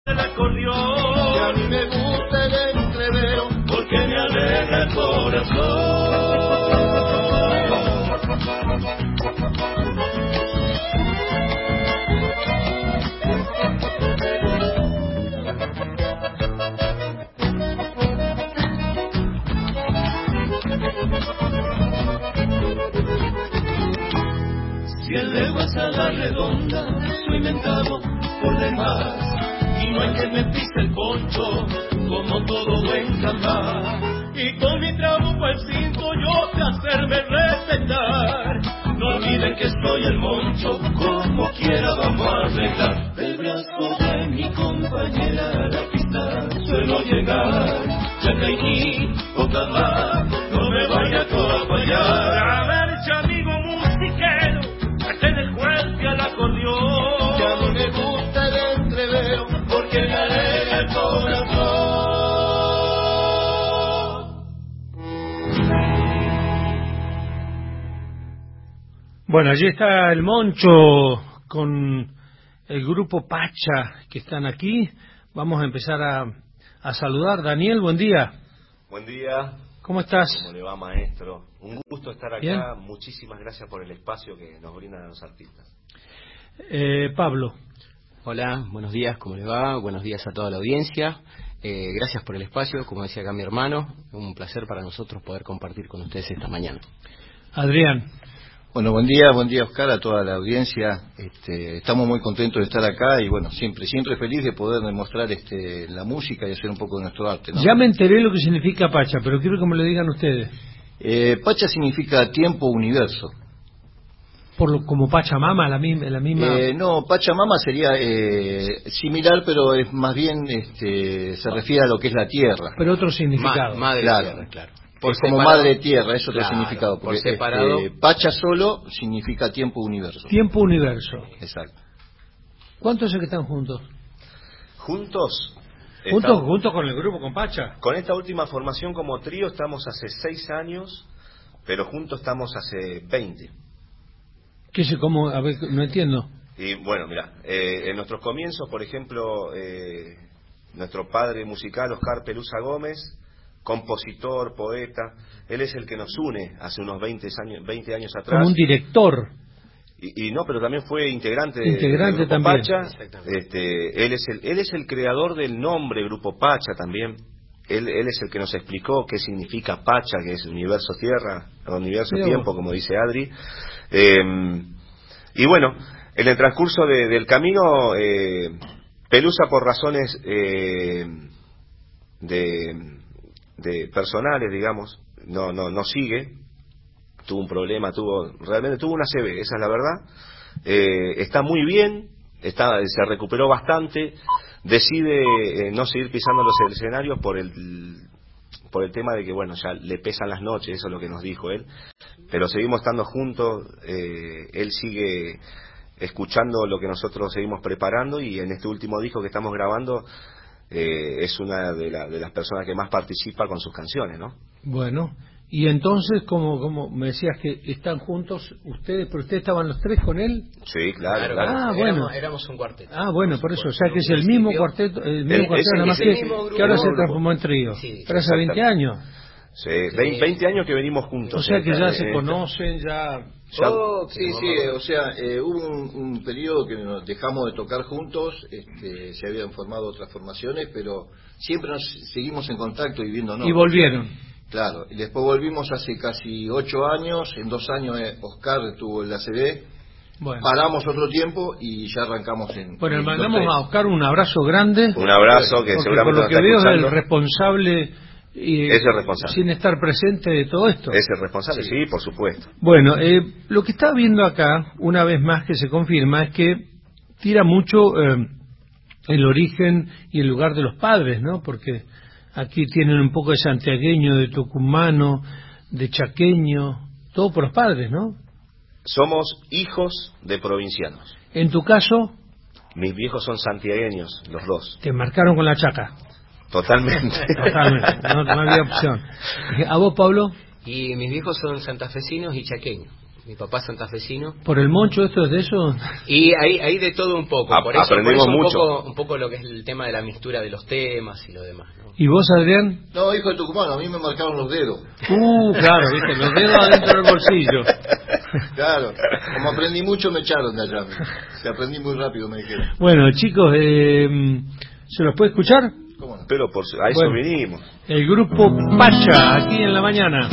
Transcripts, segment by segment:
el acordeón, que a mí me gusta el entrevero, porque me alegra el corazón. Cien leguas a la redonda, soy mentado por demás, y no hay que me pise el poncho, como todo buen cambá. Y con mi trabuco al cinto yo de hacerme respetar. No olviden que soy el moncho, como quiera vamos a arreglar. Del brazo de mi compañera a la pista suelo llegar. Chacaíní, Ocamá, no me vaya a fallar. A ver, amigo musiquero, hacen el juez al acordeón, que a mí me gusta el entrevero, porque me alegra el corazón. Bueno, allí está el Moncho con el grupo Pacha que están aquí. Vamos a empezar a saludar. Daniel, buen día. Buen día. ¿Cómo estás? ¿Cómo le va, maestro? Un gusto estar acá. Bien. Muchísimas gracias por el espacio que nos brindan a los artistas. Pablo. Hola, buenos días, ¿cómo les va? Buenos días a toda la audiencia. Gracias por el espacio, como decía acá mi hermano. Un placer para nosotros poder compartir con ustedes esta mañana. Adrián. Bueno, buen día Oscar, a toda la audiencia. Estamos muy contentos de estar acá y bueno, siempre feliz de poder demostrar la música y hacer un poco de nuestro arte, ¿no? Ya me enteré lo que significa Pacha, pero quiero que me lo digan ustedes. Pacha significa tiempo, universo. Como Pachamama, la misma... No, Pachamama sería similar, pero es más bien se refiere a lo que es la tierra. Pero otro significado. Madre Claro. tierra, claro. Es como separado, madre tierra, es otro claro, significado. Porque por separado. Pacha solo significa tiempo, universo. Tiempo, universo. Exacto. ¿Cuántos es que están juntos? ¿Juntos? Juntos con el grupo, con Pacha. Con esta última formación como trío estamos hace 6 años, pero juntos estamos hace 20. ¿Cómo? A ver, no entiendo. Y bueno, mira, en nuestros comienzos, por ejemplo, nuestro padre musical, Oscar Pelusa Gómez, compositor, poeta, él es el que nos une hace unos 20 años atrás. Como un director. Y no, pero también fue integrante del Grupo también. Pacha. Él es el creador del nombre Grupo Pacha también. Él es el que nos explicó qué significa Pacha, que es universo tierra, universo tiempo, como dice Adri. Y bueno, en el transcurso del camino, Pelusa, por razones de personales, digamos, no sigue. Tuvo un problema, realmente tuvo una ACV, esa es la verdad. Está muy bien, se recuperó bastante. Decide no seguir pisando los escenarios por el tema de que, bueno, ya le pesan las noches, eso es lo que nos dijo él. Pero seguimos estando juntos, él sigue escuchando lo que nosotros seguimos preparando, y en este último disco que estamos grabando es una de las personas que más participa con sus canciones, ¿no? Bueno, y entonces, como me decías que están juntos ustedes, pero ustedes estaban los tres con él. Sí, claro. Ah, bueno. Éramos un cuarteto. Ah, bueno, por eso, o sea que es el mismo cuarteto, nada más que ahora se transformó en trío. Sí, pero hace 20 años. Sí, 20 años que venimos juntos. O sea que ya se conocen, ya... Sí, o sea, hubo un periodo que nos dejamos de tocar juntos, se habían formado otras formaciones, pero siempre nos seguimos en contacto y viéndonos. Y volvieron. Claro, y después volvimos hace casi 8 años, en 2 años Oscar tuvo el ACV, bueno. Paramos otro tiempo y ya arrancamos en... Bueno, le mandamos a Oscar un abrazo grande. Un abrazo que seguramente por lo que veo es el responsable... Es el responsable. Sin estar presente de todo esto. Es el responsable, sí, por supuesto. Bueno, lo que está viendo acá, una vez más que se confirma, es que tira mucho el origen y el lugar de los padres, ¿no? Porque aquí tienen un poco de santiagueño, de tucumano, de chaqueño, todo por los padres, ¿no? Somos hijos de provincianos. En tu caso... Mis viejos son santiagueños, los dos. Te marcaron con la chaca. Totalmente. No había opción. ¿A vos, Pablo? Y mis viejos son santafesinos y chaqueños. Mi papá es santafesino. ¿Por el Moncho esto es de eso? Y hay de todo un poco. Por eso aprendimos mucho. Un poco lo que es el tema de la mixtura de los temas y lo demás, ¿no? ¿Y vos, Adrián? No, hijo de Tucumán, a mí me marcaron los dedos. Claro, viste, los dedos adentro del bolsillo. Claro, como aprendí mucho me echaron de allá. Se aprendí muy rápido, me dijeron. Bueno, chicos, ¿se los puede escuchar? ¿Cómo no? Pero a eso vinimos. El grupo Pacha, aquí en la mañana.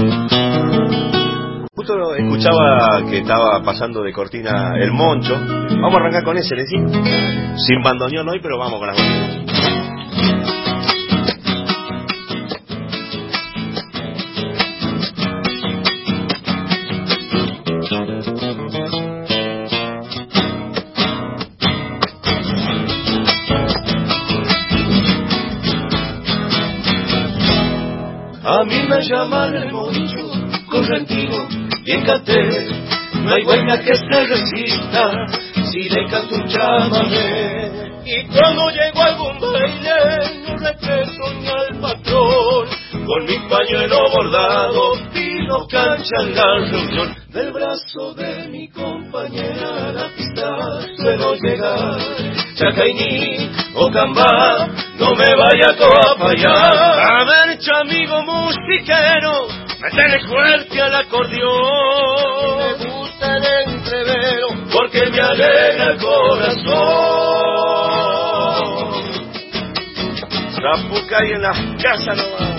Justo escuchaba que estaba pasando de cortina el Moncho. Vamos a arrancar con ese, ¿le decís? Sin bandoneón hoy, pero vamos con las bandoneones. A mí me llaman el Moncho, correntino, bien canté. No hay buena que se resista si le canto un chamamé. Y cuando llego a algún baile, no respeto ni al patrón. Con mi pañuelo bordado pido cancha en la reunión. Del brazo de mi compañera a la pista suelo llegar. Chacainí o Cambá, no me vaya a fallar. A ver, chamigo musiquero, métele fuerte al acordeón. Me gusta el entrevero, porque me alegra el corazón. Zapucay en las casas nomás.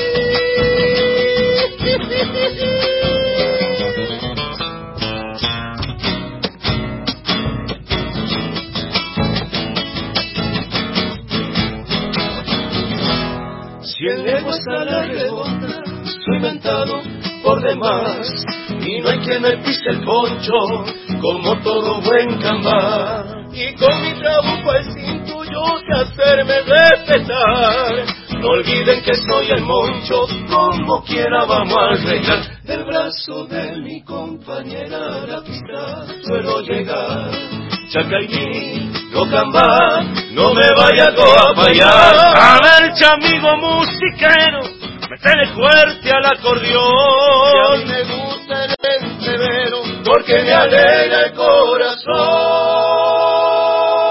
Cien leguas a la redonda, soy mentado por demás, y no hay quien me pise el poncho, como todo buen Cambá. Y con mi trabuco al cinto yo sé hacerme respetar. No olviden que soy el Moncho, como quiera vamos a arreglar. Del brazo de mi compañera a la pista suelo llegar. Chacainí, no Cambá, no me vaya a fallar. A ver, chamigo musiquero, métele fuerte al acordeón. Y a mí me gusta el entrevero, porque me alegra el corazón.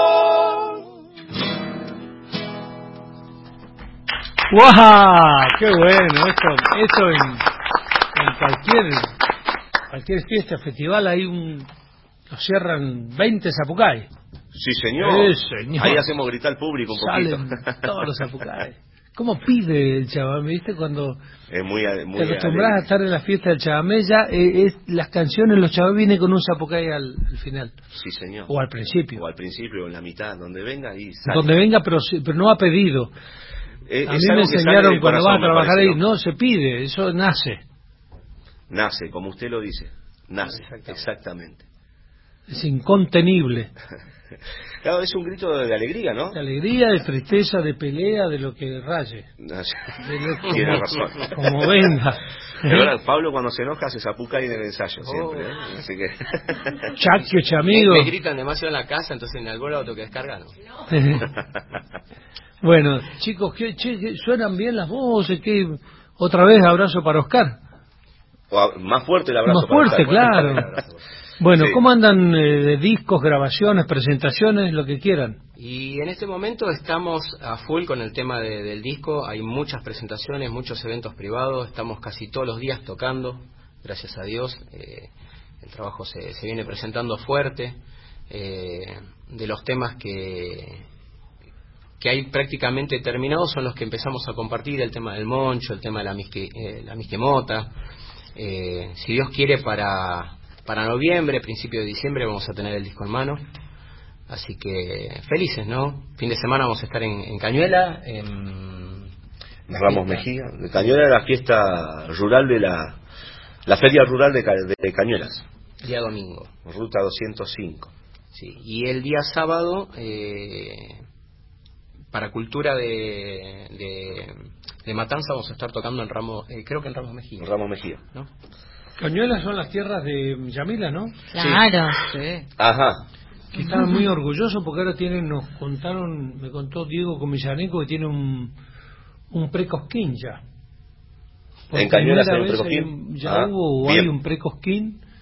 ¡Guau! ¡Qué bueno! Eso en cualquier fiesta, festival, lo cierran 20 zapucay. Sí, señor. Señor. Ahí hacemos gritar al público un Salen poquito. todos los zapucay. ¿Cómo pide el chamamé? ¿Viste? Cuando Es muy te acostumbras a estar en la fiesta del chamamé, ya las canciones, los chamamé vienen con un zapucay al final. Sí, señor. O al principio. O al principio, o en la mitad, donde venga y sale. Donde venga, pero no ha pedido. A mí me enseñaron cuando vas a trabajar ahí, no, se pide, eso nace. Nace, como usted lo dice, nace, exactamente. Es incontenible. Claro, es un grito de alegría, ¿no? De alegría, de tristeza, de pelea, de lo que raye. Tiene razón. Como venga. De verdad, Pablo cuando se enoja se zapuca ahí en el ensayo siempre, ¿eh? Así que... Chacho, chamigo. Me gritan demasiado en la casa, entonces en algún lado tengo que descargar, ¿no? Bueno, chicos, ¿suenan bien las voces? Otra vez abrazo para Oscar. Más fuerte el abrazo. Más fuerte, claro. Bueno, sí. ¿Cómo andan de discos, grabaciones, presentaciones, lo que quieran? Y en este momento estamos a full con el tema del disco. Hay muchas presentaciones, muchos eventos privados. Estamos casi todos los días tocando, gracias a Dios. El trabajo se viene presentando fuerte. De los temas que hay prácticamente terminados son los que empezamos a compartir. El tema del Moncho, el tema de la Misquemota. Si Dios quiere, para noviembre, principio de diciembre vamos a tener el disco en mano. Así que felices, ¿no? Fin de semana vamos a estar en Cañuela, en Ramos Mejía. De Cañuela era la fiesta rural de la feria rural de Cañuelas. Día domingo. Ruta 205. Sí. Y el día sábado, para cultura de Matanza vamos a estar tocando en Ramos, creo que en Ramos Mejía. En Ramos Mejía. ¿No? Cañuelas son las tierras de Yamila, ¿no? Claro, sí. Ajá. Que estaban muy orgullosos porque ahora me contó Diego Comisaneco que tiene un precosquín ya. Por En Cañuelas hay un primera vez precosquín. ya hubo o hay un precosquín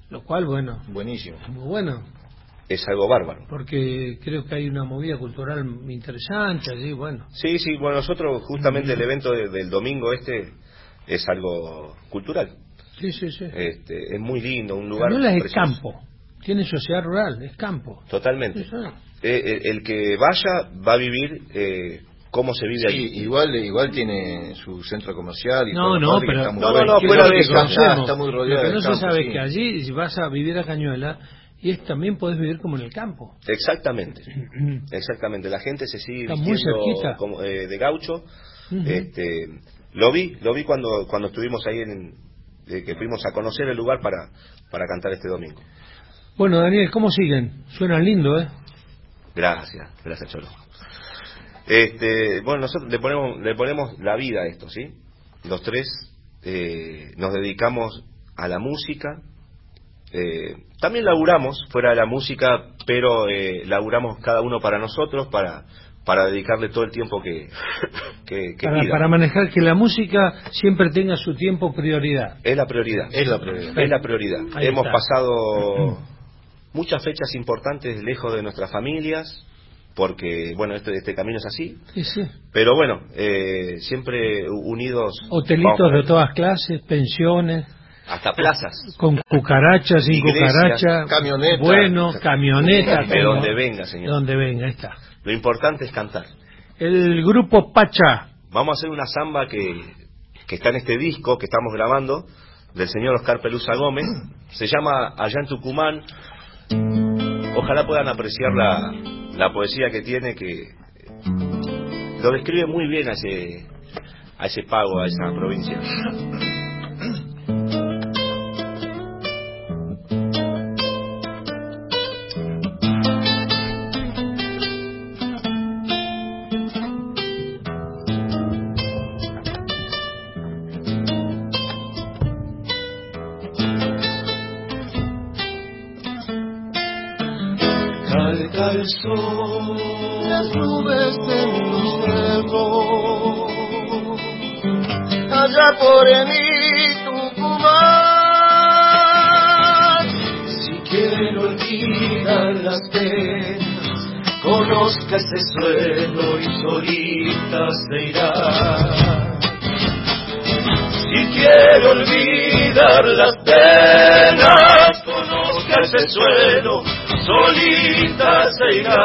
Lo cual, bueno, Buenísimo. muy bueno, Es algo bárbaro. porque creo que hay una movida cultural interesante allí, bueno. Sí, sí, bueno, nosotros justamente el evento del domingo es algo cultural. Sí, sí, sí. Es muy lindo, un lugar Cañuelas es precioso. campo, tiene sociedad rural, es campo. Totalmente. Sí, sí. El que vaya va a vivir cómo se vive Sí, allí. igual tiene su centro comercial y No, toda la no, fábrica, pero está muy no, bueno. no, que fuera es lo de que eso, conocemos. está muy rodeada Lo que de no se campo, sabe sí. es que allí, si vas a vivir a Cañuela, también podés vivir como en el campo. Exactamente, exactamente. La gente se sigue Está muy vistiendo cerquita. como, de gaucho. Ujú. Lo vi cuando estuvimos ahí que fuimos a conocer el lugar para cantar este domingo. Bueno, Daniel, ¿cómo siguen? Suenan lindo, ¿eh? Gracias Cholo. Bueno, nosotros le ponemos la vida a esto, ¿sí? Los tres nos dedicamos a la música. También laburamos fuera de la música, pero laburamos cada uno para nosotros, para dedicarle todo el tiempo que pida. Para manejar que la música siempre tenga su tiempo prioridad. Es la prioridad. Es la prioridad. Es la prioridad. Ahí Hemos está. pasado muchas fechas importantes lejos de nuestras familias, porque, bueno, este camino es así. Sí, sí. Pero bueno, siempre unidos. Hotelitos vamos, de todas clases, pensiones, hasta plazas. con cucaracha, sin Iglesias, cucaracha, camioneta. bueno, camioneta. De como- donde venga, señor. De donde venga, ahí está. Lo importante es cantar. El grupo Pacha. Vamos a hacer una samba que está en este disco que estamos grabando, del señor Oscar Pelusa Gómez. Se llama Allá en Tucumán. Ojalá puedan apreciar la poesía que tiene, que lo describe muy bien a ese pago, a esa provincia. Calca el sol, las nubes en un cerro, allá por mi Tucumán. Si quiero olvidar las penas, conozca ese suelo y solita se irá. Si quiero olvidar las penas, conozca ese suelo, solita se irá.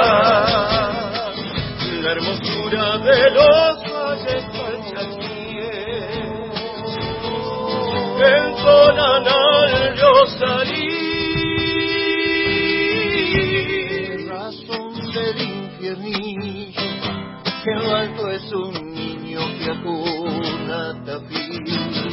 La hermosura de los valles palchaquíes, en Tonanal yo salí. Razón del infiernillo, que en lo alto es un niño que acuna Tafí.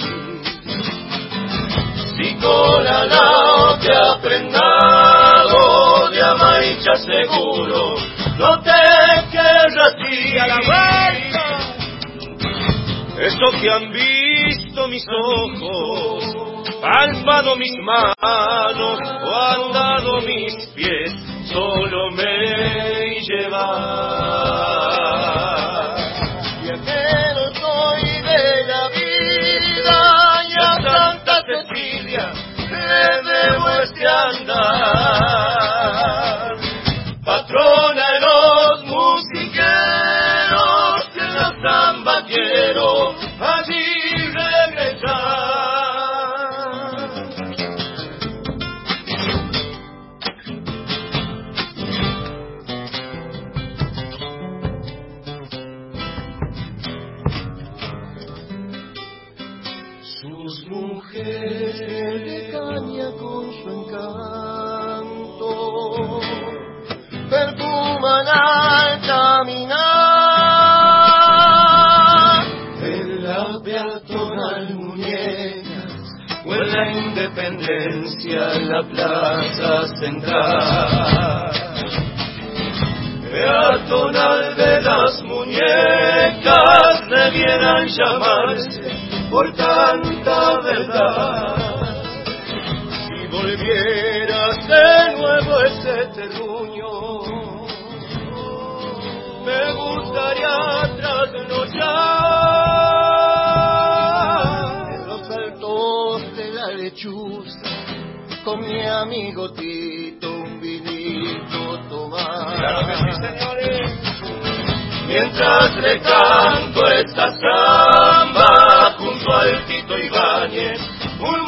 Si con la nao te ha prendado de Amaicha seguro, no te querrás ir a la vuelta. Eso que han visto mis ojos, palpado mis manos o andado mis pies, solo me llevar. Viajero soy de la vida y a Santa Cecilia le debo este andar. Patrona de los musiqueros, que en la samba quiero allí regresar. Sus mujeres de caña con su encanto perfuman al caminar. En la peatonal muñecas o en la Independencia, en la plaza central. Peatonal de las muñecas debieran llamarse por tanta verdad. Si volvieras de nuevo ese terruño, me gustaría trasnochar en los altos de la lechuza, con mi amigo Tito un vinito tomar. Claro que sí, señores. Mientras le canto esta samba junto al Tito Ibáñez, un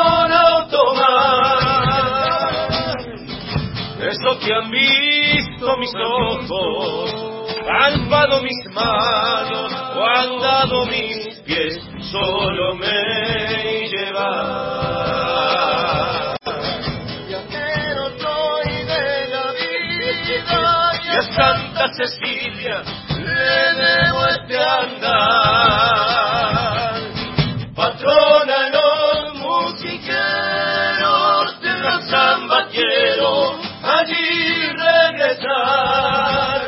monautomar. Eso que han visto mis ojos, palpado mis manos o andado mis pies, solo me lleva. Viajero soy de la vida Y a Santa Cecilia le debo este andar. Patrona los musiqueros de la samba quiero allí regresar.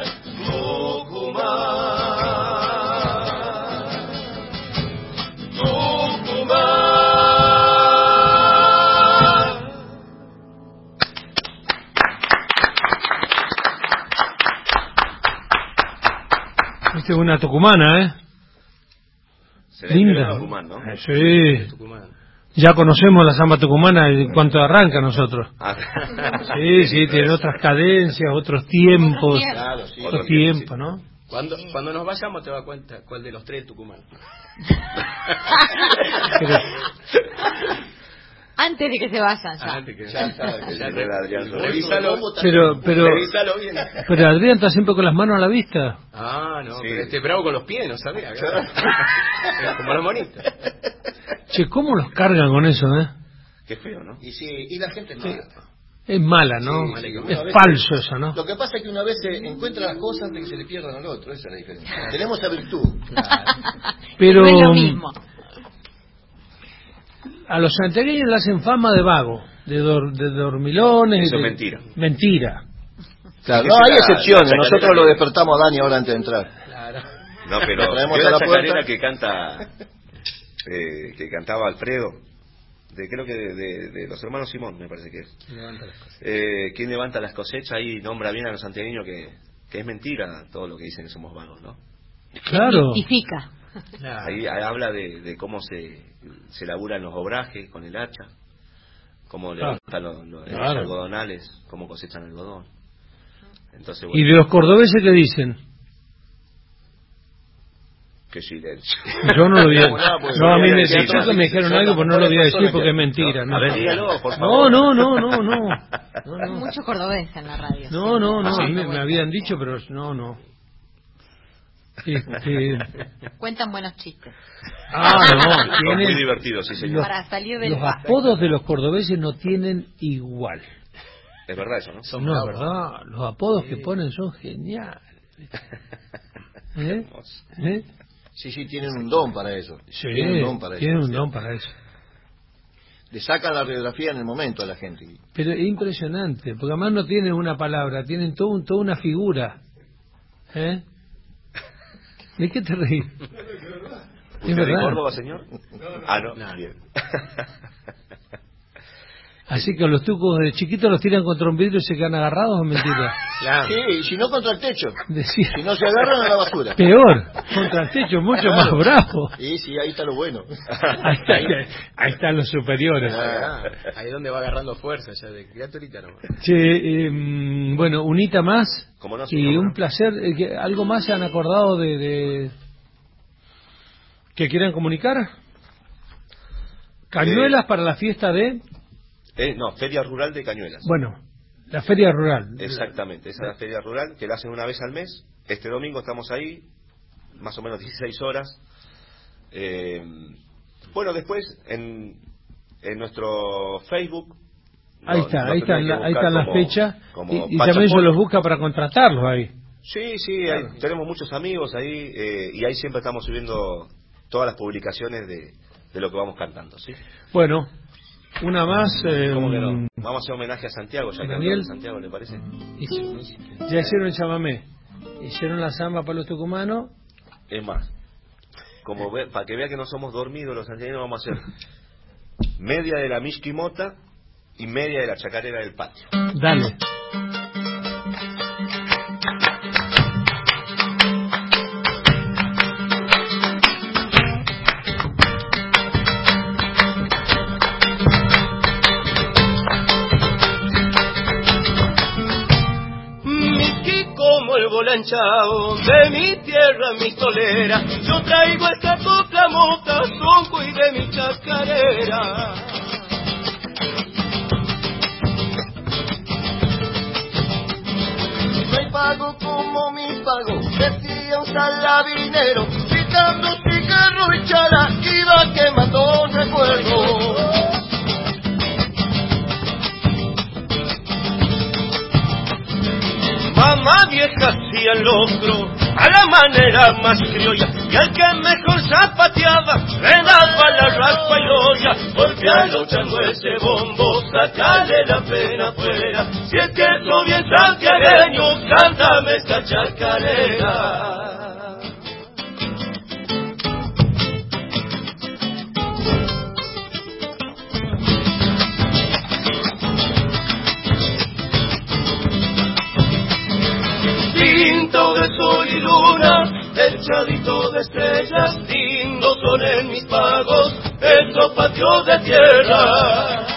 Esta es una tucumana, ¿eh? Linda. Tucumán, ¿no? Sí. Ya conocemos la samba tucumana en cuanto arranca nosotros. Sí, tiene otras cadencias, otros tiempos. Claro, sí. Otros tiempos, ¿no? Cuando nos vayamos te das cuenta cuál de los tres es Tucumán. Pero, Antes de que se vayan ya. Antes que Ya está, que ya era Adrián. Revísalo. pero Adrián está siempre con las manos a la vista. Ah, no, Sí. pero este bravo con los pies, no sabía. Como los monitos. Che, ¿cómo los cargan con eso, eh? Qué feo, ¿no? Y sí, y la gente es mala. Es mala, ¿no? Sí, sí, es una vez falso eso, ¿no? Lo que pasa es que una vez se encuentra las cosas antes que se le pierdan al otro, esa es la diferencia. Tenemos esa virtud. Pero No es lo mismo. a los santiagueños le hacen fama de vago, de dormilones. Eso es mentira. Mentira. Claro, no, hay excepciones. Nosotros lo despertamos a Dani ahora antes de entrar. Claro. No, pero Traemos yo a la la puerta. chacarera que cantaba Alfredo, creo que de los hermanos Simón, me parece que es. ¿Quién levanta las cosechas? Ahí nombra bien a los santiagueños que es mentira todo lo que dicen que somos vagos, ¿no? Claro. Mistifica. Ahí habla de cómo se laburan los obrajes con el hacha, cómo levantan los algodonales, cómo cosechan algodón. Entonces, bueno, ¿Y de los cordobeses qué dicen? qué silencio. Yo no lo voy a decir. pues, No, a mí me sí, me dijeron algo, pero no lo voy a decir porque es mentira. A ver, dígalo, por favor. No. Mucho cordobés en la radio. No, Sí. a mí me habían dicho, pero no. Cuentan buenos chistes. Son muy tienen divertidos, sí, señor. Para salir del los paso. apodos de los cordobeses no tienen igual. Es verdad eso, ¿no? No, es verdad, los apodos que ponen son geniales. ¿Eh? Sí, tienen un don para eso. Sí, Tienen un don para tienen eso. un don para eso. Le sacan la radiografía en el momento a la gente. Pero es impresionante, porque además no tienen una palabra, tienen toda una figura. ¿Eh? ¿De qué te reís? ¿Usted Es de verdad. Córdoba, señor? Ah, no. Bien. Así que los tucos de chiquitos los tiran contra un vidrio y se quedan agarrados, ¿o mentira? Claro. Sí, y si no contra el techo. Decía, Si no se agarran a la basura. peor, contra el techo, mucho más bravo. Sí, ahí está lo bueno. Ahí están los superiores. Ahí es donde va agarrando fuerza, ya de criaturita nomás. Che, bueno, unita más Como no, y señor. un placer. ¿Algo más se han acordado de que quieran comunicar? Cañuelas para la fiesta de... No, Feria Rural de Cañuelas. Bueno, la feria rural. Exactamente, esa es la feria rural que la hacen una vez al mes. Este domingo estamos ahí, más o menos 16 horas. Bueno, después en nuestro Facebook. Ahí está la fecha. Como Y también se los busca para contratarlos ahí. Sí, ahí tenemos muchos amigos ahí y ahí siempre estamos subiendo todas las publicaciones de lo que vamos cantando, ¿sí? Bueno, una más. ¿Cómo que no? Vamos a hacer homenaje a Santiago, ya que Daniel. habló de Santiago, ¿le parece? Ya hicieron el chamamé, hicieron la samba para los tucumanos. Es más, para que vea que no somos dormidos los santiagueños, vamos a hacer media de la Mishkimota y media de la chacarera del patio. Dale. enganchado de mi tierra, mi solera. Yo traigo esta copla mota, sonco y de mi chacarera. No hay pago como mi pago, decía un salabinero, picando cigarro y chala, iba quemando recuerdos. Mamá vieja hacía el locro a la manera más criolla, y al que mejor zapateaba le daba la raspa y olla. Golpealo chango ese bombo, sacale la pena afuera. Si es que soy bien santiagueño, cántame esta chacarera. Pinto de sol y luna, echadito de estrellas, lindos son en mis pagos estos patios de tierra.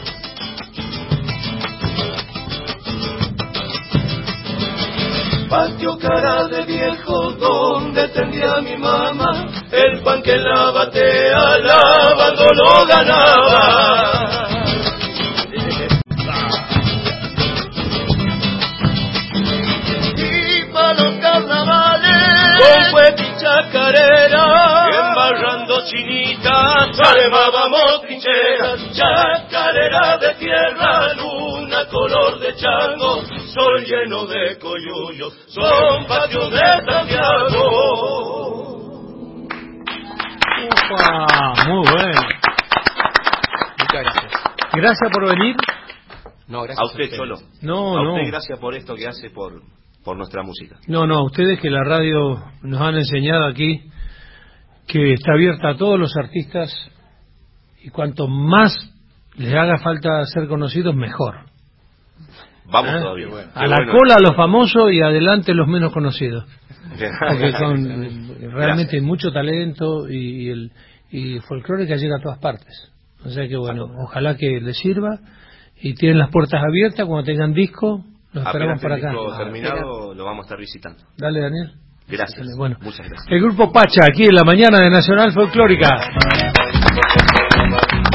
Patio cara de viejo donde tendía mi mamá, el pan que en la batea lavando lo ganaba. Con cueca y chacarera, embarrando chinitas, armábamos trincheras. Chacarera de tierra, luna color de chango, sol lleno de coyullos, son patios de Santiago. Ufa, muy bueno. Muchas gracias. Gracias por venir. No, gracias A usted, Cholo. No. Usted, gracias por esto que hace por nuestra música. No, ustedes que la radio nos han enseñado aquí que está abierta a todos los artistas y cuanto más les haga falta ser conocidos, mejor. Vamos todavía. A la cola los famosos y adelante los menos conocidos. Porque realmente hay mucho talento y el folclore que llega a todas partes. O sea que bueno, ojalá que les sirva y tienen las puertas abiertas cuando tengan disco. Lo esperamos para acá. Terminado, lo vamos a estar visitando. Dale, Daniel. Gracias. Dale, bueno. Muchas gracias. El grupo Pacha, aquí en la mañana de Nacional Folclórica.